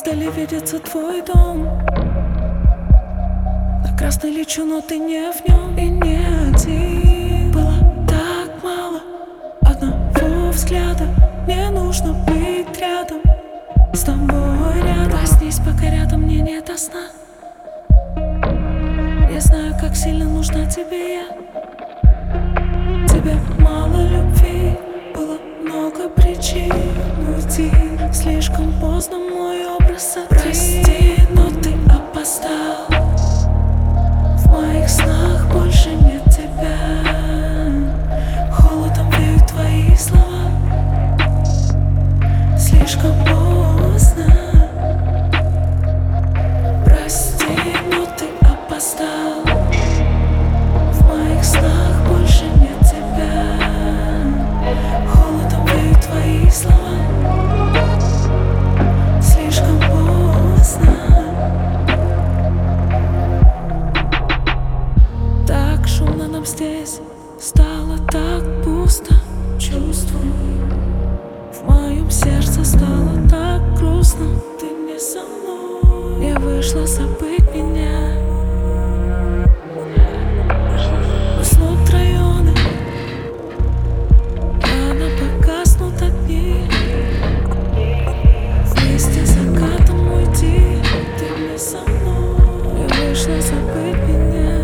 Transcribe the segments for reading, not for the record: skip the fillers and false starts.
Вдали видится твой дом. На красный лечу, но ты не в нем и не один. Было так мало одного взгляда. Мне нужно быть рядом с тобой, рядом. Проснись, пока рядом мне не до сна. Я знаю, как сильно нужна тебе я. Тебе мало любви, было много причин уйти. Слишком поздно мой образ сотрись. Прости, но ты опоздал. В моих снах больше нет тебя. Холодом веют твои слова. Слишком поздно. Прости, но ты опоздал. В моих снах больше нет тебя. Холодом веют твои слова. Слишком поздно. Так шумно нам здесь, стало так пусто. Чувствую, в моем сердце стало так грустно. Ты не со мной. Я вышла забыть меня. Уснут районы, рано погаснут огни. Вместе с закатом уйти. Ты не со мной. Я вышла забыть меня.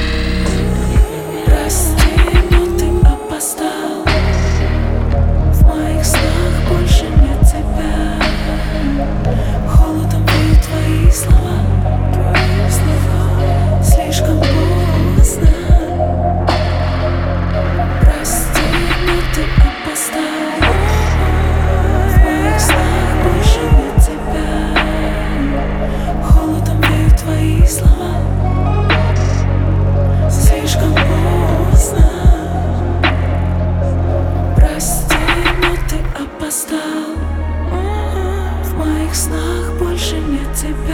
Прости, но ты опоздал. В моих снах больше нет тебя. Холодом веют твои слова. Слишком поздно. Прости, но ты опоздал. В моих снах больше нет тебя. Холодом веют твои слова. Слишком поздно. Прости, но ты опоздал. В моих снах больше нет тебя.